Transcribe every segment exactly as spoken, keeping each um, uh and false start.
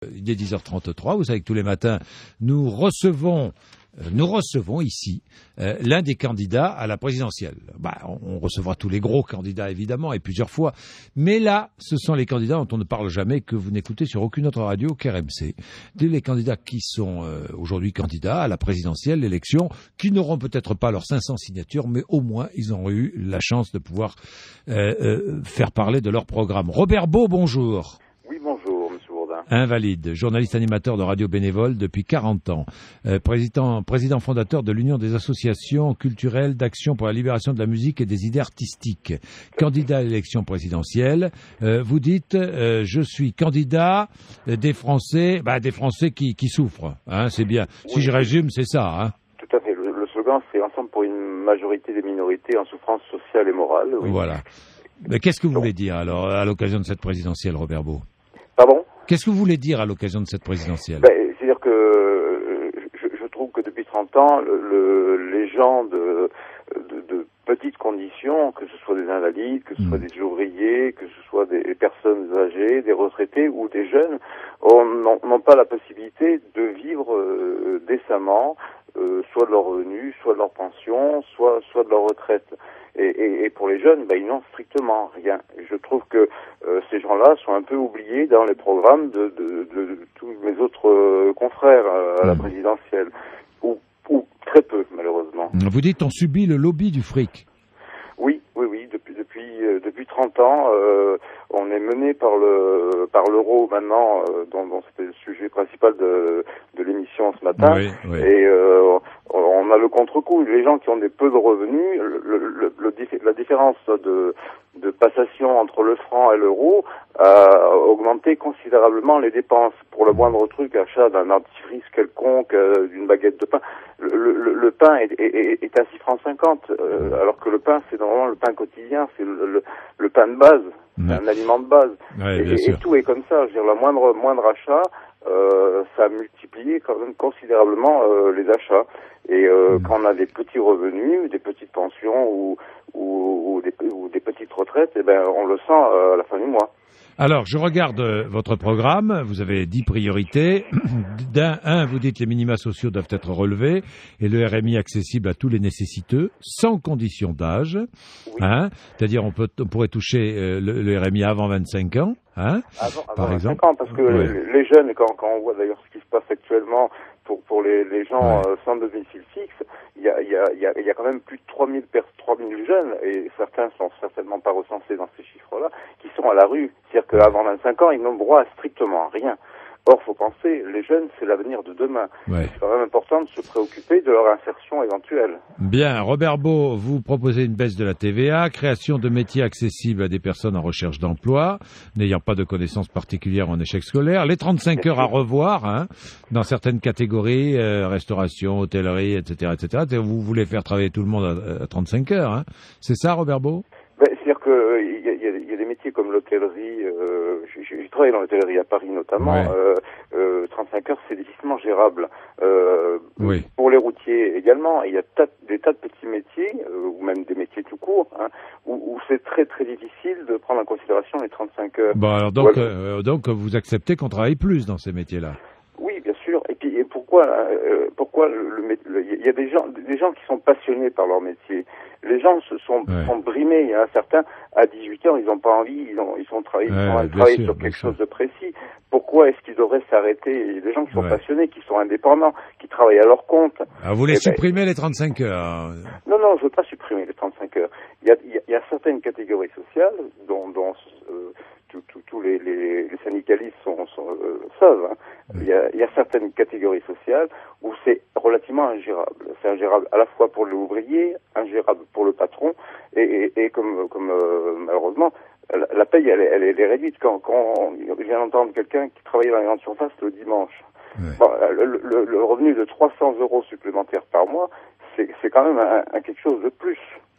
Il est dix heures trente-trois, vous savez que tous les matins, nous recevons, euh, nous recevons ici euh, l'un des candidats à la présidentielle. Bah, on, on recevra tous les gros candidats, évidemment, et plusieurs fois. Mais là, ce sont les candidats dont on ne parle jamais, que vous n'écoutez sur aucune autre radio qu'R M C. Les candidats qui sont euh, aujourd'hui candidats à la présidentielle, l'élection, qui n'auront peut-être pas leurs cinq cents signatures, mais au moins, ils auront eu la chance de pouvoir euh, euh, faire parler de leur programme. Robert Beau, bonjour. Oui, bonjour, monsieur Bourdin. Invalide, journaliste animateur de radio bénévole depuis quarante ans, euh, président, président fondateur de l'Union des associations culturelles d'action pour la libération de la musique et des idées artistiques, candidat à l'élection présidentielle. Euh, vous dites, euh, je suis candidat des Français, bah, des Français qui, qui souffrent, hein, c'est bien. Oui. Si je résume, c'est ça. Hein. Tout à fait. Le, le slogan, c'est Ensemble pour une majorité des minorités en souffrance sociale et morale. Oui. Voilà. Mais qu'est-ce que vous voulez dire alors à l'occasion de cette présidentielle, Robert Beau? Pardon? Qu'est-ce que vous voulez dire à l'occasion de cette présidentielle? ben, C'est-à-dire que euh, je, je trouve que depuis trente ans, le, le, les gens de, de, de petites conditions, que ce soit des invalides, que ce mmh. soit des ouvriers, que ce soit des personnes âgées, des retraités ou des jeunes, n'ont pas la possibilité de vivre euh, décemment, euh, soit de leur revenu, soit de leur pension, soit, soit de leur retraite. Et, et, et pour les jeunes, ben, ils n'ont strictement rien. Et je trouve que euh, ces gens-là sont un peu oubliés dans les programmes de, de, de, de tous mes autres euh, confrères euh, à la présidentielle, ou, ou très peu, malheureusement. Vous dites on subit le lobby du fric. Oui, oui, oui. Depuis depuis euh, depuis trente ans, euh, on est mené par le par l'euro maintenant, euh, dont, dont c'était le sujet principal de de l'émission ce matin. Oui, oui. Et euh, on a le contre-coup. Les gens qui ont des peu de revenus, le, le, le, la différence de, de passation entre le franc et l'euro a augmenté considérablement les dépenses. Pour le moindre truc, achat d'un dentifrice quelconque, euh, d'une baguette de pain, le, le, le pain est, est, est à six francs cinquante, euh, alors que le pain, c'est normalement le pain quotidien, c'est le, le, le pain de base, ouais. un aliment de base. Ouais, et, et tout est comme ça. Je veux dire, le moindre, moindre achat, Euh, ça a multiplié quand même considérablement euh, les achats. Et euh, mmh. quand on a des petits revenus, des petites pensions ou, ou, ou, des, ou des petites retraites, eh ben, on le sent euh, à la fin du mois. Alors, je regarde euh, votre programme. Vous avez dix priorités. D'un, un, vous dites les minima sociaux doivent être relevés et le R M I accessible à tous les nécessiteux, sans condition d'âge. Oui. Hein, c'est-à-dire, on peut, on pourrait toucher euh, le, le R M I avant vingt-cinq ans. Hein, avant, avant par vingt-cinq exemple. ans, parce que ouais. les, les jeunes, quand, quand on voit d'ailleurs ce qui se passe actuellement pour, pour les, les gens ouais. euh, sans domicile fixe, il y a, y, a, y, a, y a quand même plus de trois mille jeunes, et certains sont certainement pas recensés dans ces chiffres-là, qui sont à la rue. C'est-à-dire qu'avant vingt-cinq ans, ils n'ont droit à strictement rien. Or, faut penser, les jeunes, c'est l'avenir de demain. Ouais. C'est quand même important de se préoccuper de leur insertion éventuelle. Bien. Robert Beau, vous proposez une baisse de la T V A, création de métiers accessibles à des personnes en recherche d'emploi, n'ayant pas de connaissances particulières en échec scolaire, les trente-cinq heures à revoir, hein, dans certaines catégories, euh, restauration, hôtellerie, et cetera, et cetera. Vous voulez faire travailler tout le monde à, à trente-cinq heures, hein. C'est ça, Robert Beau? Ben, c'est-à-dire que il y, y, y a des métiers comme l'hôtellerie, euh, j'ai travaillé dans l'hôtellerie à Paris notamment, ouais. euh, euh, trente-cinq heures c'est difficilement gérable. Euh, oui. Pour les routiers également, il y a tas, des tas de petits métiers, euh, ou même des métiers tout court, hein, où, où c'est très très difficile de prendre en considération les trente-cinq heures. Bon, alors donc, voilà. euh, donc vous acceptez qu'on travaille plus dans ces métiers-là? Oui, bien sûr. Et puis et pourquoi euh, pourquoi le il y a des gens des gens qui sont passionnés par leur métier. Les gens se sont, ouais. sont brimés. Il y en a certains à dix-huit heures, ils n'ont pas envie, ils ont ils sont travaillés, ouais, ils ont travaillé sûr, sur quelque chose sûr. de précis. Pourquoi est-ce qu'ils devraient s'arrêter? Il y a des gens qui sont ouais. passionnés, qui sont indépendants, qui travaillent à leur compte. Alors vous voulez supprimer ben, les trente-cinq heures? Non, non, je veux pas supprimer les trente-cinq heures. Il y a, il y a, il y a certaines catégories sociales dont, dont euh, tous les, les, les syndicalistes sont, sont euh, savent. Hein. Oui. Il, y a, il y a certaines catégories sociales où c'est relativement ingérable. C'est ingérable à la fois pour l'ouvrier, ingérable pour le patron, et, et, et comme, comme euh, malheureusement, la, la paye, elle, elle, elle est réduite. Quand, quand je viens d'entendre quelqu'un qui travaillait dans les grandes surfaces le dimanche, oui. bon, le, le, le revenu de trois cents euros supplémentaires par mois, c'est quand même un, un quelque chose de plus.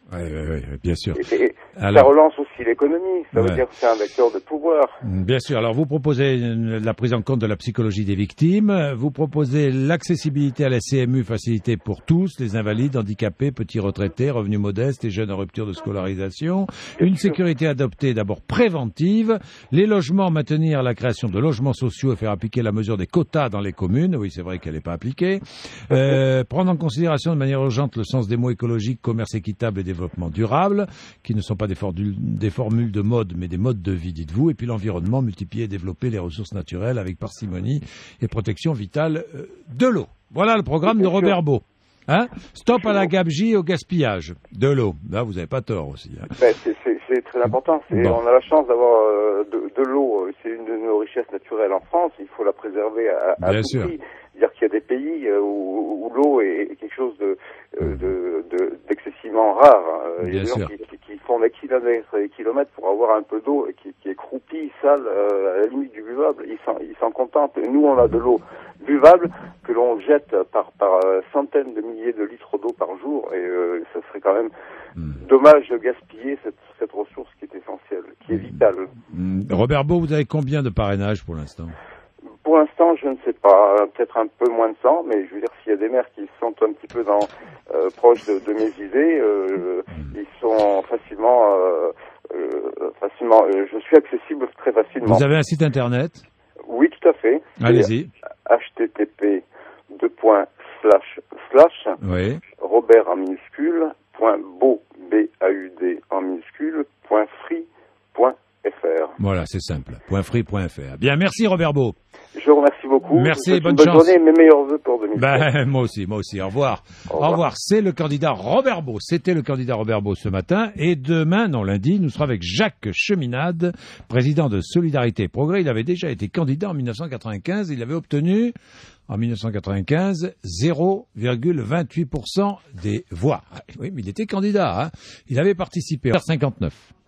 Oui, oui, oui, bien sûr. Et, et Alors, ça relance aussi l'économie, ça veut ouais. dire que c'est un vecteur de pouvoir. Bien sûr. Alors, vous proposez la prise en compte de la psychologie des victimes. Vous proposez l'accessibilité à la C M U facilitée pour tous, les invalides, handicapés, petits retraités, revenus modestes et jeunes en rupture de scolarisation. Une sécurité adoptée d'abord préventive. Les logements, maintenir la création de logements sociaux et faire appliquer la mesure des quotas dans les communes. Oui, c'est vrai qu'elle n'est pas appliquée. Euh, prendre en considération de manière urgente le sens des mots écologique, commerce équitable et développement durable, qui ne sont pas des formules, des formules de mode, mais des modes de vie, dites-vous. Et puis l'environnement, multiplier et développer les ressources naturelles avec parcimonie et protection vitale euh, de l'eau. Voilà le programme de Robert Beau. Hein? Stop à la gabegie et au gaspillage de l'eau. Là, vous n'avez pas tort aussi. Hein. Ben, c'est, c'est, c'est très important. C'est, bon. On a la chance d'avoir euh, de, de l'eau. C'est une de nos richesses naturelles en France. Il faut la préserver à, à Bien tout sûr. prix. Dire qu'il y a des pays euh, où, où l'eau est quelque chose de, euh, de, de d'excessivement rare. Bien Il y a des sûr. gens qui, qui, qui font des kilomètres et des kilomètres pour avoir un peu d'eau et qui, qui est croupie, sale, euh, à la limite du buvable. Ils s'en, ils s'en contentent. Et nous, on a de l'eau buvable que l'on jette par, par centaines de milliers de litres d'eau par jour. Et euh, ça serait quand même mmh. dommage de gaspiller cette, cette ressource qui est essentielle, qui est vitale. Mmh. Robert Beau, vous avez combien de parrainage pour l'instant? Pour l'instant, je ne sais pas, peut-être un peu moins de cent, mais je veux dire, s'il y a des maires qui sont un petit peu dans, euh, proches de, de mes idées, euh, mmh. ils sont facilement, euh, euh, facilement, euh, je suis accessible très facilement. Vous avez un site internet? Oui, tout à fait. Allez-y. H T T P deux points slash slash oui. Robert en minuscule point beau B A U D en minuscule point free point F R. Voilà, c'est simple. point free point F R. Bien, merci Robert Beau. Je vous remercie beaucoup. Merci, bonne, bonne chance. journée, mes meilleurs vœux pour deux mille dix-sept. Ben, moi aussi, moi aussi. Au revoir. Au revoir. Au revoir. C'est le candidat Robert Beau. C'était le candidat Robert Beau ce matin. Et demain, non, lundi, nous serons avec Jacques Cheminade, président de Solidarité et Progrès. Il avait déjà été candidat en mille neuf cent quatre-vingt-quinze. Il avait obtenu, en mille neuf cent quatre-vingt-quinze, zéro virgule vingt-huit pour cent des voix. Oui, mais il était candidat, hein. Il avait participé en cinquante-neuf.